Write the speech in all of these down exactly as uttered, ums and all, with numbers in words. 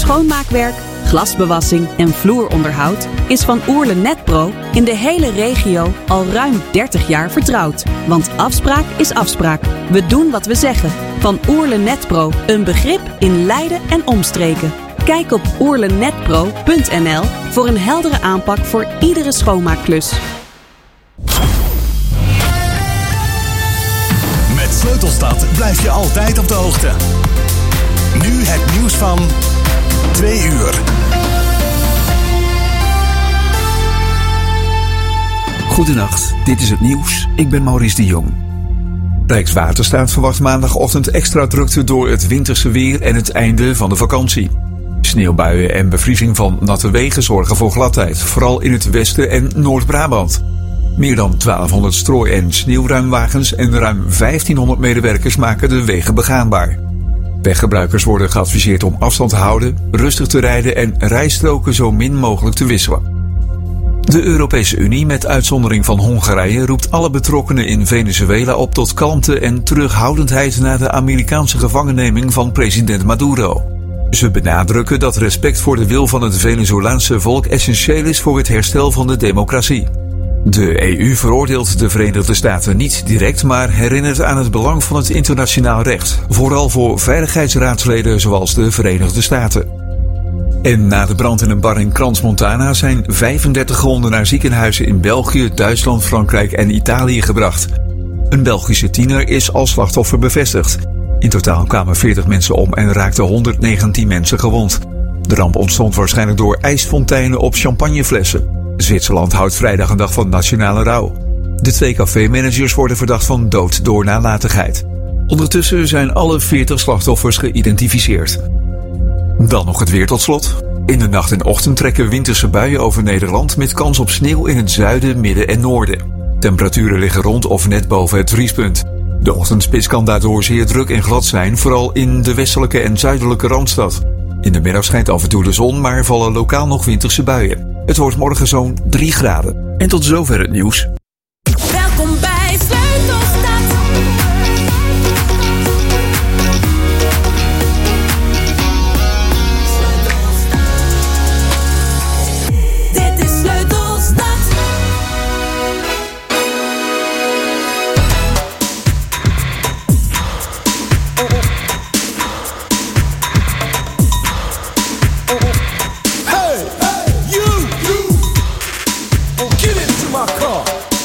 Schoonmaakwerk, glasbewassing en vloeronderhoud is Van Oerle Netpro in de hele regio al ruim dertig jaar vertrouwd. Want afspraak is afspraak. We doen wat we zeggen. Van Oerle Netpro, een begrip in Leiden en omstreken. Kijk op oerlenetpro punt n l voor een heldere aanpak voor iedere schoonmaakklus. Met Sleutelstad blijf je altijd op de hoogte. Nu het nieuws van twee uur. Goedenacht, dit is het nieuws. Ik ben Maurice de Jong. Rijkswaterstaat verwacht maandagochtend extra drukte door het winterse weer en het einde van de vakantie. Sneeuwbuien en bevriezing van natte wegen zorgen voor gladheid, vooral in het westen en Noord-Brabant. Meer dan twaalfhonderd strooi- en sneeuwruimwagens en ruim vijftienhonderd medewerkers maken de wegen begaanbaar. Weggebruikers worden geadviseerd om afstand te houden, rustig te rijden en rijstroken zo min mogelijk te wisselen. De Europese Unie, met uitzondering van Hongarije, roept alle betrokkenen in Venezuela op tot kalmte en terughoudendheid na de Amerikaanse gevangenneming van president Maduro. Ze benadrukken dat respect voor de wil van het Venezolaanse volk essentieel is voor het herstel van de democratie. De E U veroordeelt de Verenigde Staten niet direct, maar herinnert aan het belang van het internationaal recht, vooral voor veiligheidsraadsleden zoals de Verenigde Staten. En na de brand in een bar in Crans-Montana zijn vijfendertig gewonden naar ziekenhuizen in België, Duitsland, Frankrijk en Italië gebracht. Een Belgische tiener is als slachtoffer bevestigd. In totaal kwamen veertig mensen om en raakten honderddegentien mensen gewond. De ramp ontstond waarschijnlijk door ijsfonteinen op champagneflessen. Zwitserland houdt vrijdag een dag van nationale rouw. De twee cafémanagers worden verdacht van dood door nalatigheid. Ondertussen zijn alle veertig slachtoffers geïdentificeerd. Dan nog het weer tot slot. In de nacht en ochtend trekken winterse buien over Nederland met kans op sneeuw in het zuiden, midden en noorden. Temperaturen liggen rond of net boven het vriespunt. De ochtendspits kan daardoor zeer druk en glad zijn, vooral in de westelijke en zuidelijke Randstad. In de middag schijnt af en toe de zon, maar vallen lokaal nog winterse buien. Het wordt morgen zo'n drie graden. En tot zover het nieuws. Welkom bij Sleutelstad. Dit is Sleutelstad. Hey, hey, you, you, well, get into my car.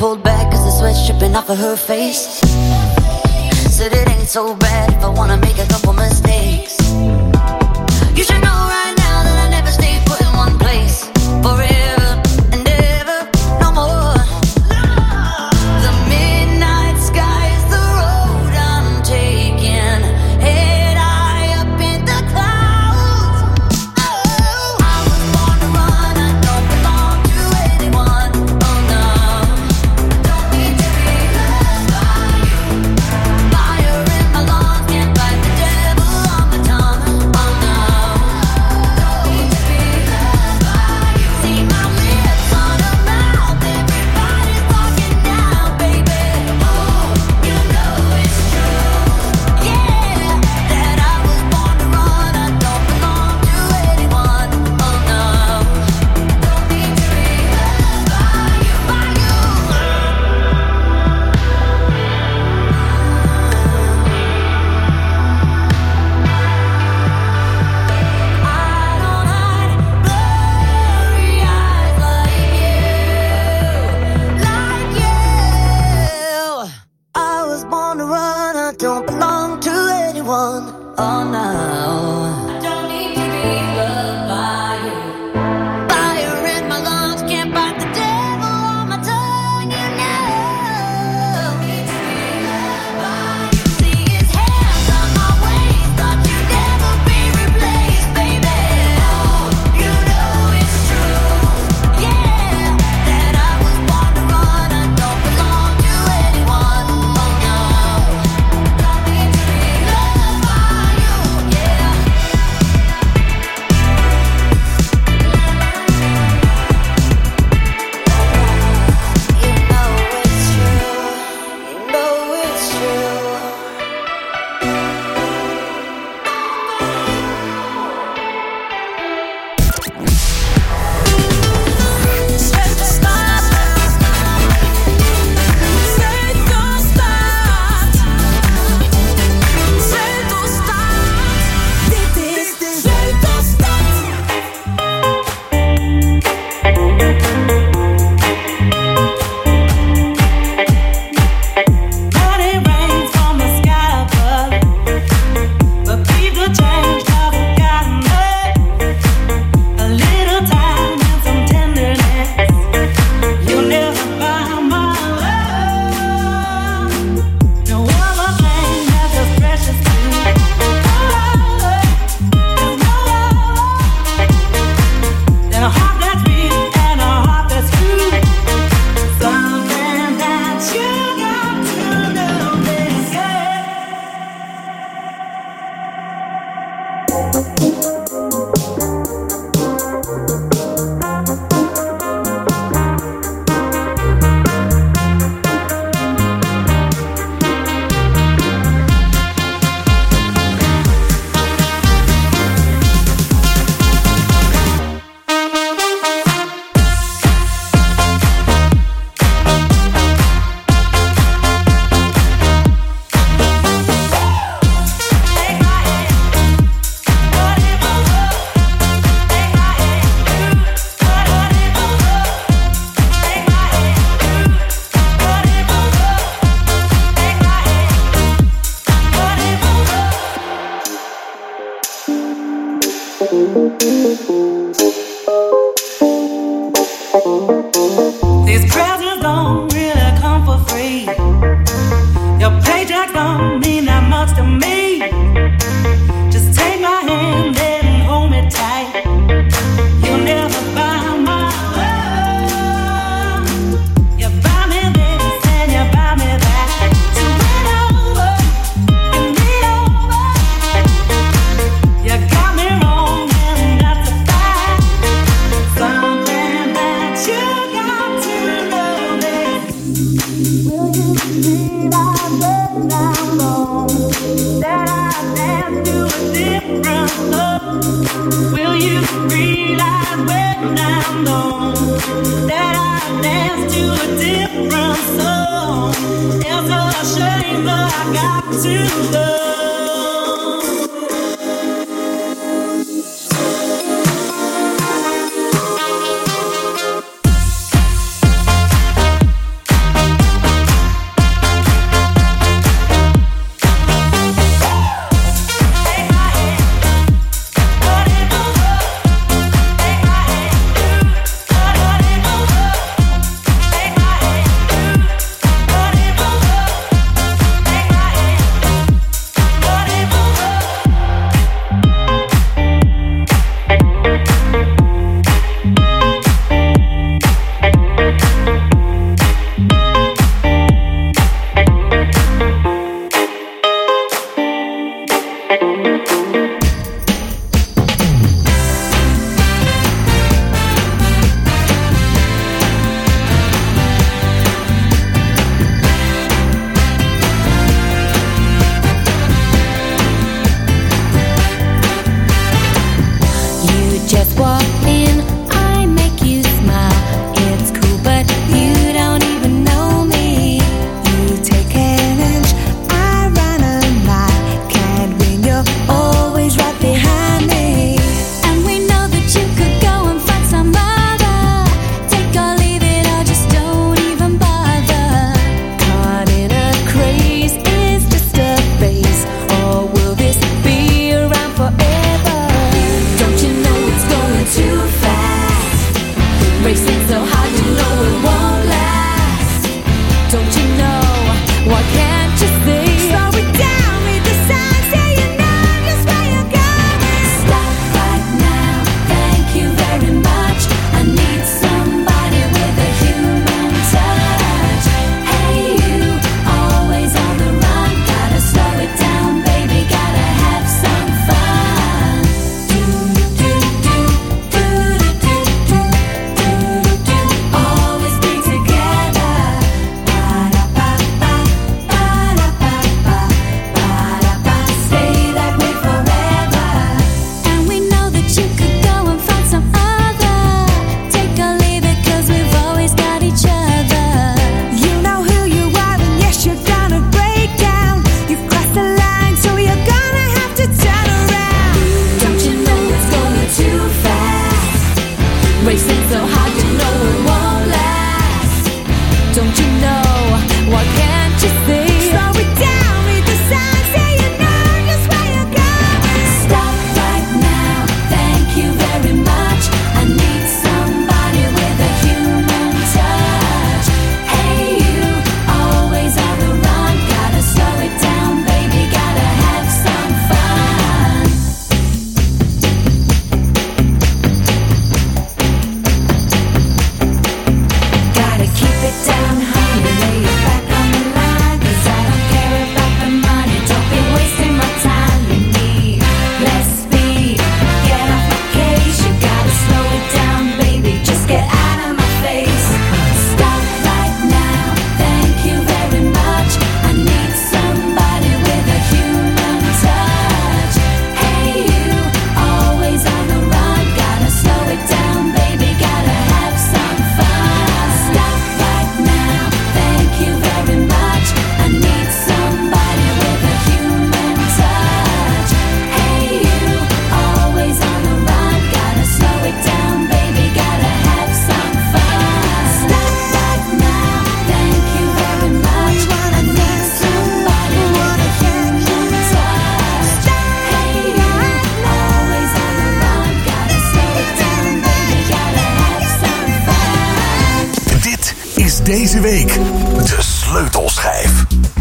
pulled back cause the sweat's dripping off of her face. Said it ain't so bad if I wanna make a couple mistakes. You should know right now that I never stay put in one place forever and ever, no more. The midnight sky is the road I'm taking, head high up in the clouds. Oh, I was born to run, I don't belong to anyone. Oh no, don't need to be loved by you. Fire in my lungs, can't fight the devil on my tongue. Oh no, don't need to be loved by you. See my lips on a mouth, everybody's talking now, baby. Oh, you know it's true, yeah, that I was born to run, I don't belong to anyone. Oh no, don't need to be loved by you, by you. I don't hide blurry eyes like you, like you. I was born to run, I don't belong to anyone. Oh no, don't need to be loved by you. Fire in my lungs, can't fight the devil on my tongue. You know, don't need to be loved by you. See his hands on my waist, thought you'd never be replaced, baby. Oh, you know it's true, yeah, that I was born to run, I don't belong to anyone. Oh no, don't need to be loved by you, yeah. You know it's true, you know it's true. Sleutelstad. Sleutelstad. Sleutelstad. Dit is Sleutelstad. Money rains from the sky above, but people change 'cause I've got enough. A little time and some tenderness. You'll never buy my love. No other thing that's as precious to me. There's no love than a heart that's real and a heart that's true. Something that you got to know, they say. Take my hand, put it in my love. Take my hand, put it in my love. Take my hand, put it in my love. Take my hand, put it in my love. These presents don't really come for free. Your paycheck don't mean that much to me. Just take my hand and hold me tight. You'll never buy my love. You buy me this and you buy me that. So win over, and me over. You got me wrong and that's a fact. Something that you got to know this. Will you realize when I'm gone that I dance to a different love? Will you realize when I'm gone that I dance to a different song? It's a shame that I got to love. Deze week de sleutelschijf.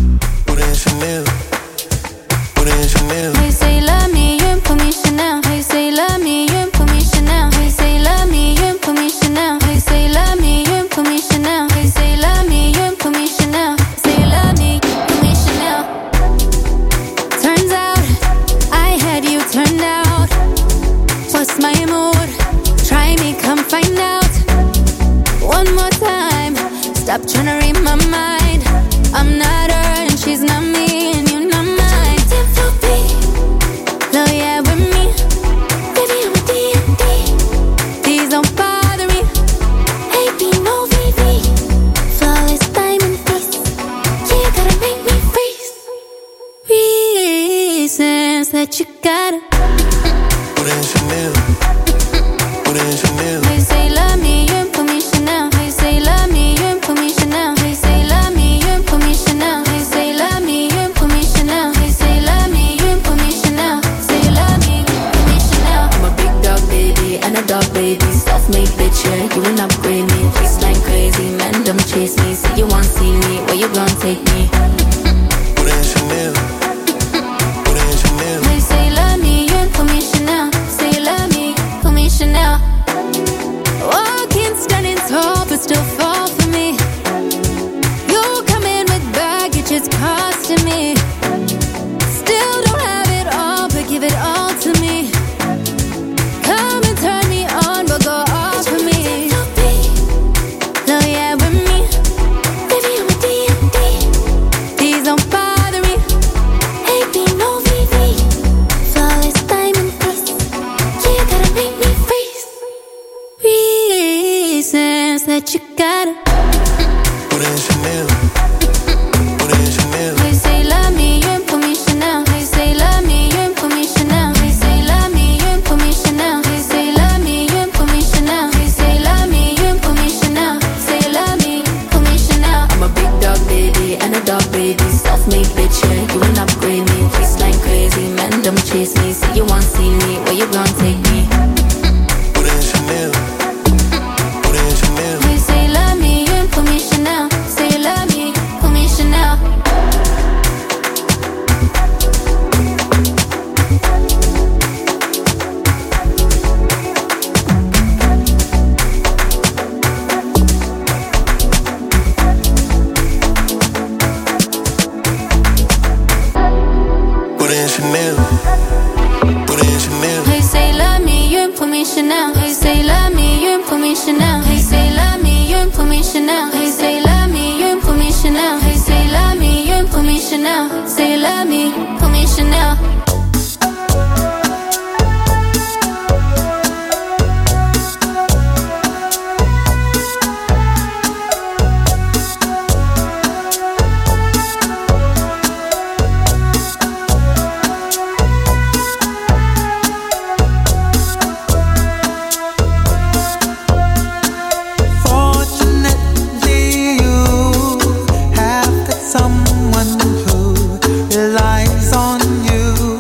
Stop trying to read my mind. I'm not her and she's not me, and you're not mine. Love yeah with me, baby I'm a D and D. Please don't bother me. A B no V V. Flawless diamond face. You gotta make me freeze. Reasons that you gotta put in Chanel. Put in Chanel. They say love me, you put me Chanel. They say love me. Baby, self-made bitch, yeah, you ain't upgrade me. Waistline crazy, man, don't chase me. Say you want see me, where you gon' take me? Put in Chanel. Put in Chanel. They say love me, you put me Chanel. Say love me, put me Chanel. Walking, standing tall, but still fall for me. You come in with baggage, it's costing me. Still don't have it all, but give it all to me. Come and turn me on, but go off for me. Love yeah with me, baby I'm a D and D. Please don't bother me. A B no V V. Flawless diamond face. Yeah, you gotta make me freeze. Reasons that you gotta put in Chanel. Put in Chanel. They say love me, you put me Chanel. They say love me, you put me Chanel. They say love me, you put me Chanel. They say love me, you put me Chanel. They say love me, you put me Chanel. Say love me, put me Chanel. I'm a big dog baby and a dog baby. Self-made bitch, yeah, you ain't upgrade me. Waistline crazy, man, don't chase me. Say you want see me, where you gon' take me? Put in Chanel. Put in Chanel. They say love me, you put me Chanel. Say love me, put me Chanel. Hey, say love me, you put me Chanel. Hey, say love me, you put me Chanel. Hey, say love me, you put me Chanel. Hey, say love me, you put me Chanel. Say love me, put me Chanel. Someone who relies on you.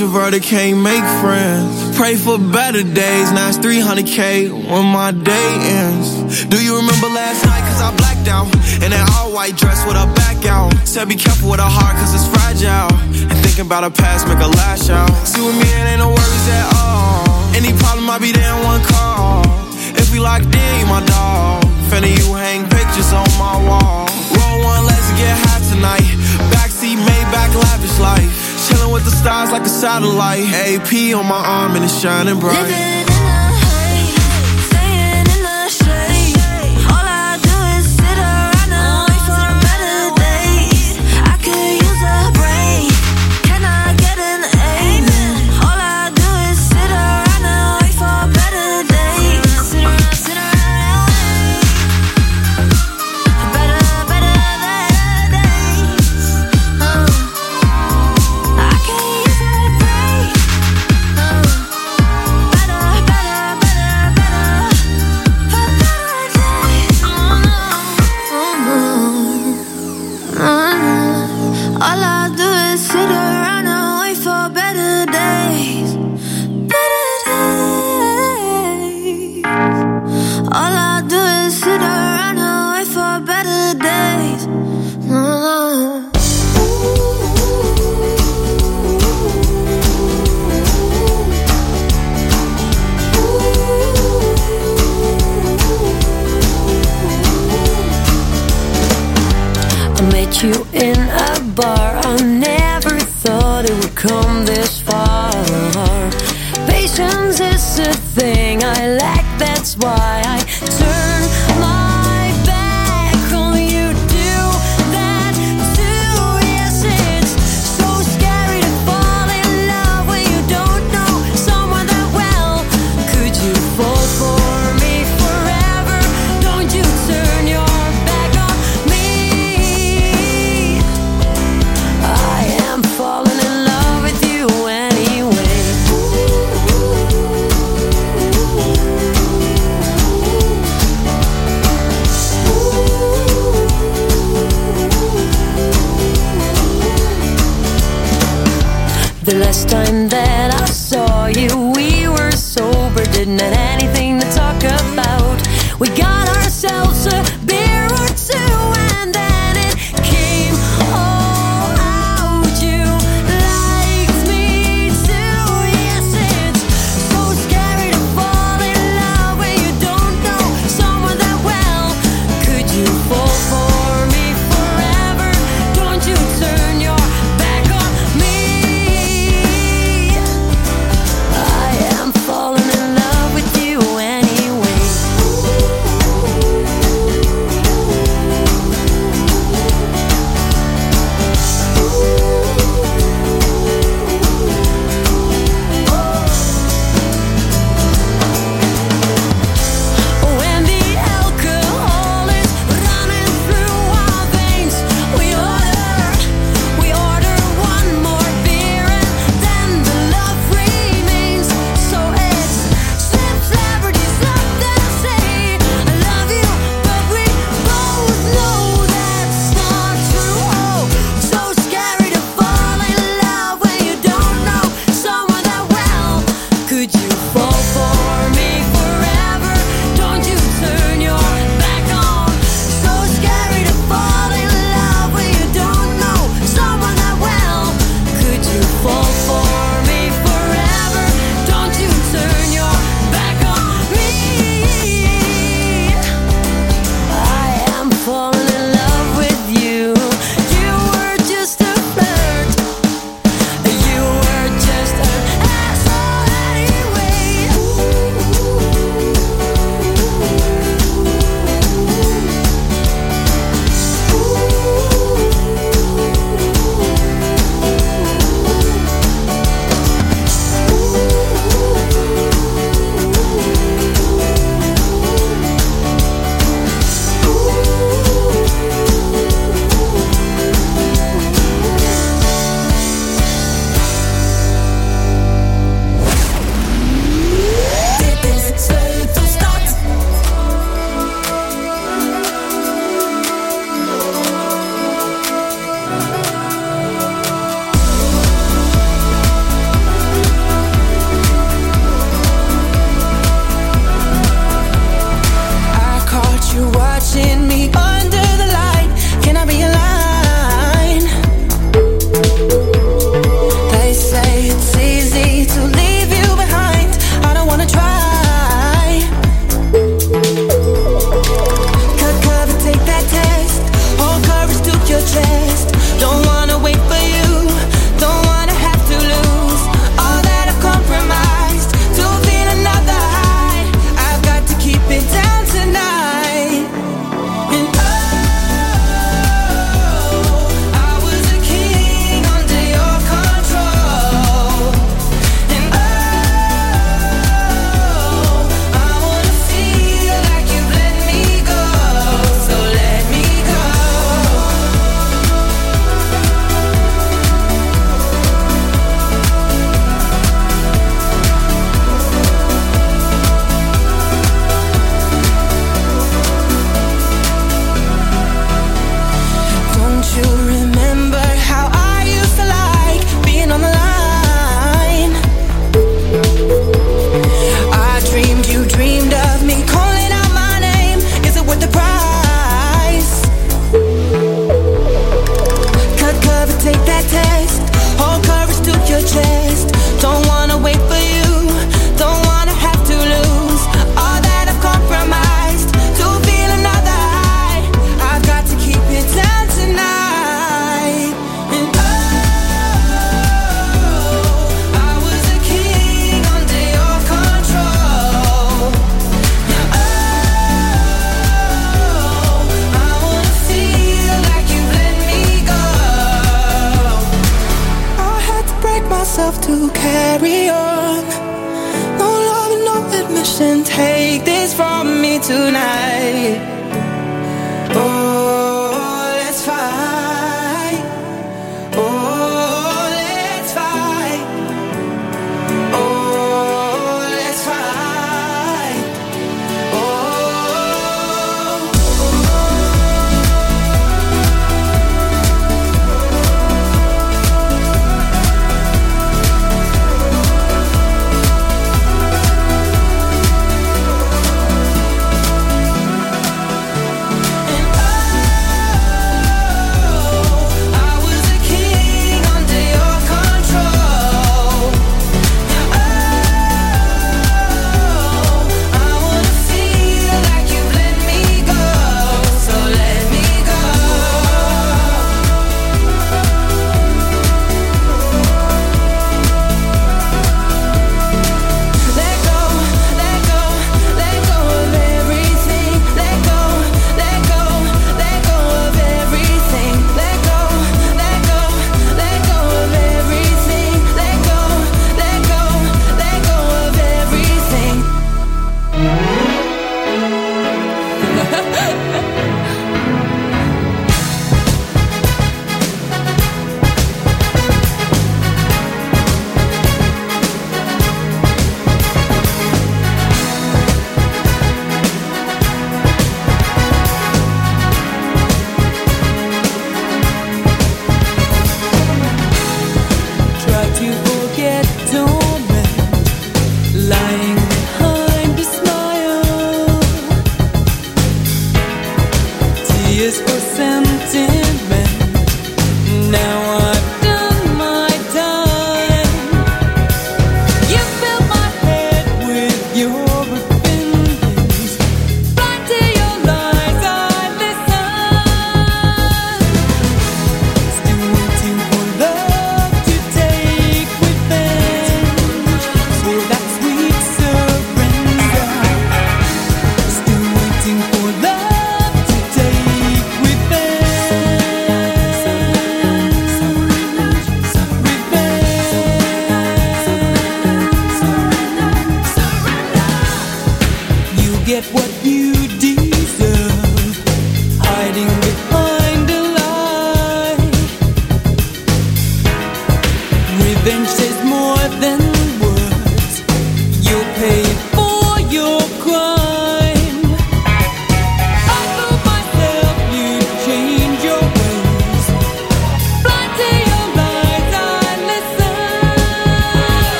introverted, can't make friends. Pray for better days, now it's three hundred K when my day ends. Do you remember last night, cause I blacked out? In that all-white dress with her back out. Said be careful with her heart, cause it's fragile. And thinking about her past, make her lash out. See with me, it ain't no worries at all. Any problem, I'll be there in one call. If we locked in, you my dog. Finna you hang pictures on my wall. Roll one, let's get high tonight. Backseat, Maybach, lavish life. Chillin' with the stars like a satellite. A P on my arm and it's shining bright. Living in the haze, staying in the shade. All I do is sit around and wait for better days. I could use a break. Can I get an amen? All I do is sit around and wait for better days. Sit around, sit around, better, better days. Uh. I can use a break. Uh. Better, better, better, better, for better days. Uh, uh, uh. All I do is sit around and wait for better days. Better days. All I do is sit around and wait for better days. Uh. I met you in a bar. I never thought it would come this far. Patience is a thing I lack, that's why I turn my back on you. Do that too. Yes, it's so scary to fall in love when you don't know someone that well. Could you fall for me forever? Don't you turn your back on me. I am falling in love with you anyway. The last time that I saw you, we were sober, didn't have anything to talk about. We got ourselves a beer or two, and then it came all out. You liked me too. Yes, it's so scary to fall in love when you don't know someone that well. Could you fall for me forever? Don't you turn your back on me. I am falling in love with you anyway. you remember how I used to like being on the line? I dreamed you dreamed of me calling out my name. Is it worth the price? Cut cover, take that test. Hold courage to your chest. Don't wanna wait for you. Don't wanna have to lose all that I've compromised to feel another high. I've got to keep it down tonight. And oh, I was a king under your control. Now oh, I wanna feel like you let me go. I had to break myself to carry on. No love and no admission. Take this from me tonight. Oh, let's fight. Oh, let's fight. Oh, let's fight.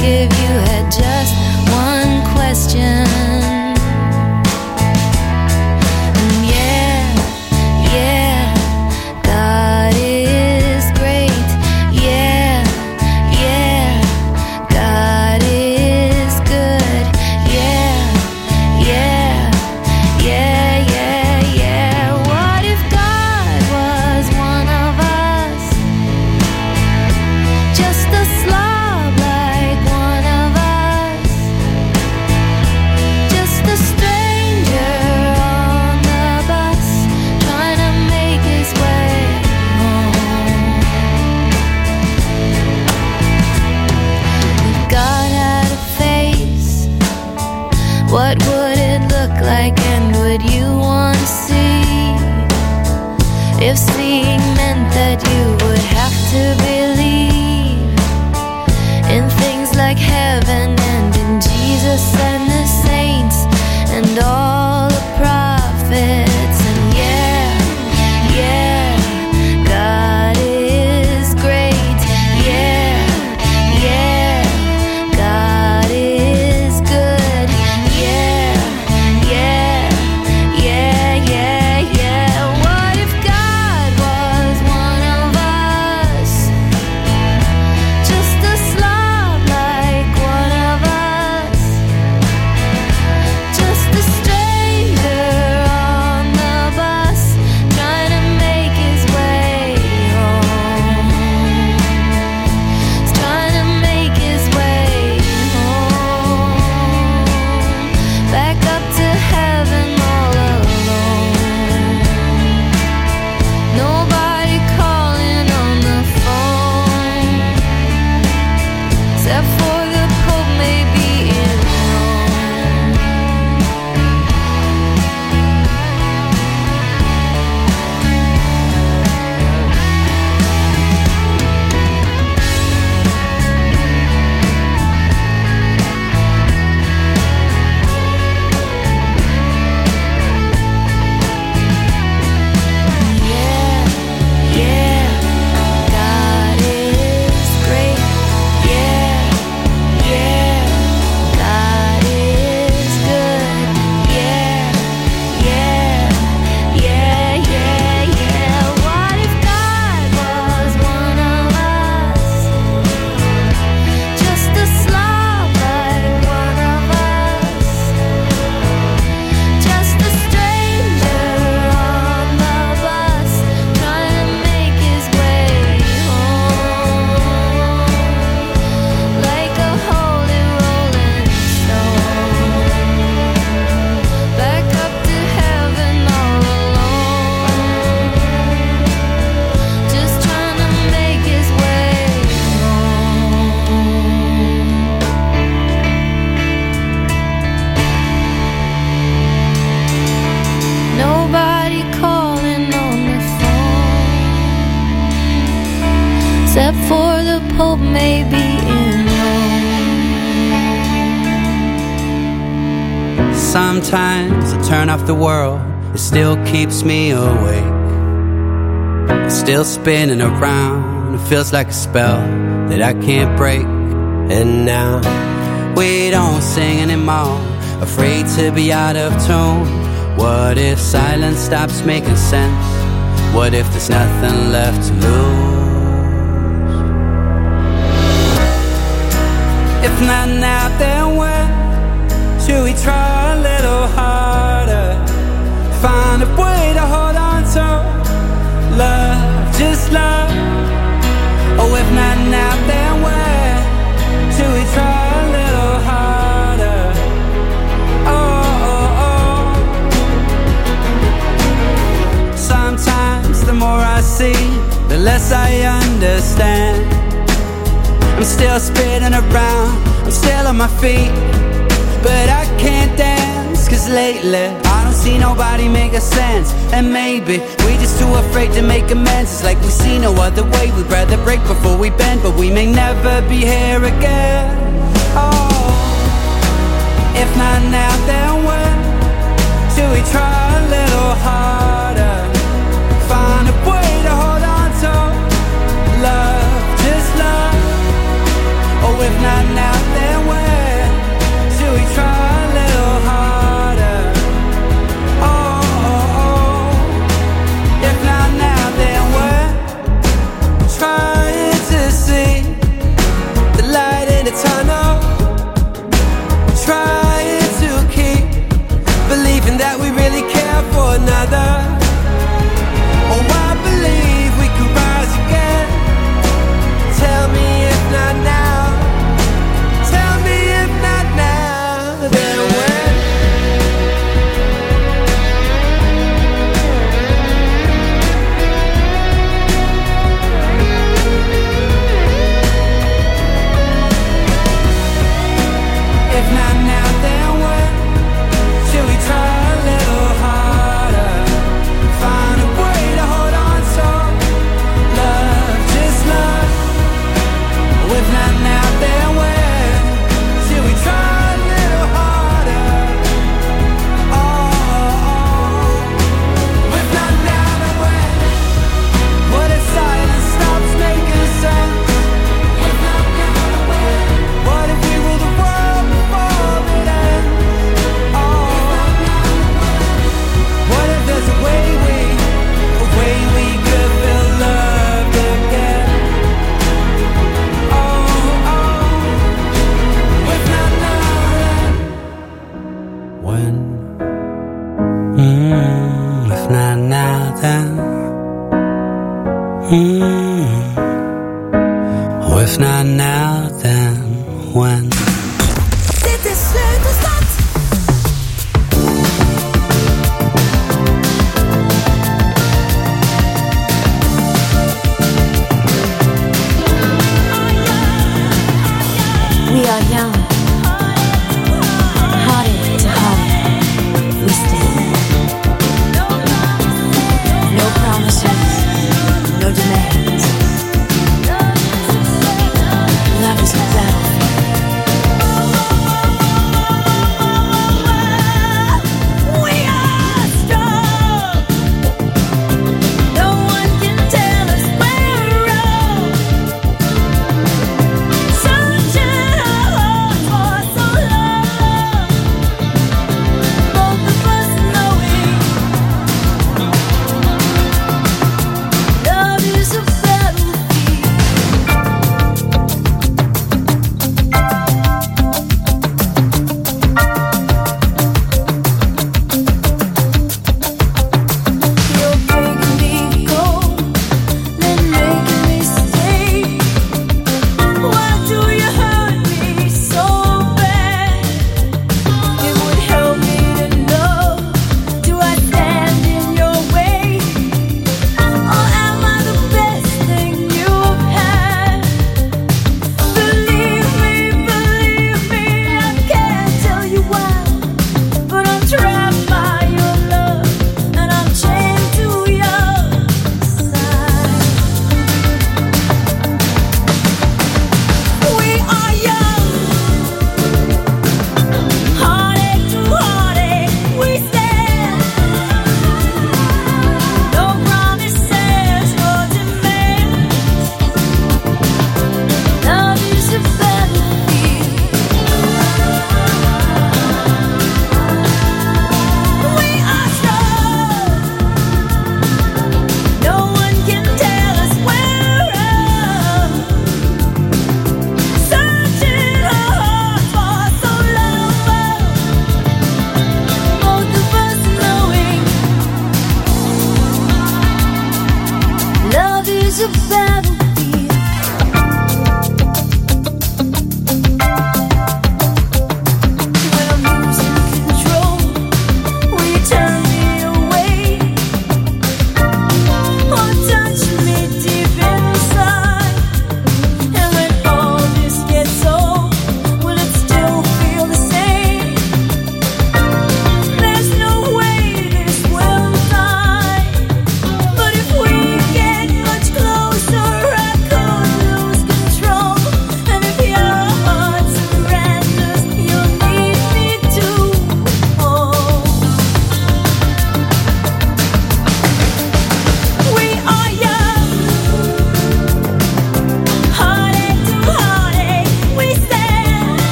if you had just one question. And yeah, yeah, God is great. Yeah, yeah, God is good. Yeah, yeah, yeah, yeah, yeah. What if God was one of us? Just a slob like one of us. Just a stranger on the bus, trying to make his way home. If God had a face, what would it look like, and would you want to see? If seeing meant that you would have to believe in things like heaven and in Jesus and the saints and all the prophets. And yeah, yeah, God is great. Yeah, yeah, God is good. Yeah, yeah, yeah, yeah, yeah. What if God was one of us? Just a slob like one of us. Just a stranger on the bus, trying to make his way home. He's trying to make his way home. Back up to heaven all alone. Nobody calling on the phone, except for the Pope maybe in Rome. Yeah, yeah, God is great. Yeah, yeah, God is good. Yeah, yeah, yeah, yeah, yeah. What if God was one of us? Just a slob like one of us. Just a stranger on the bus, trying to make his way home. Like a holy rolling stone, back up to heaven all alone. Just trying to make his way home. Nobody calling on the phone, except for the Pope maybe in Rome. Sometimes I turn off the world, it still keeps me awake. It's still spinning around, it feels like a spell that I can't break. And now we don't sing anymore, afraid to be out of tune. What if silence stops making sense? What if there's nothing left to lose? If not now, then when? Should we try a little harder? Find a way to hold on to love, just love. Oh, if not now, then when? Should we try a little harder? Oh, oh, oh. Sometimes the more I see, the less I understand. I'm still spinning around, I'm still on my feet, but I can't dance, cause lately I don't see nobody make a sense. And maybe we just too afraid to make amends. It's like we see no other way, we'd rather break before we bend, but we may never be here again. Oh, if not now, then when? Should we try a little harder? Find a way to hold on to love, just love. Oh, if not now, then now then when. Dit is Sleutelstad. We are young.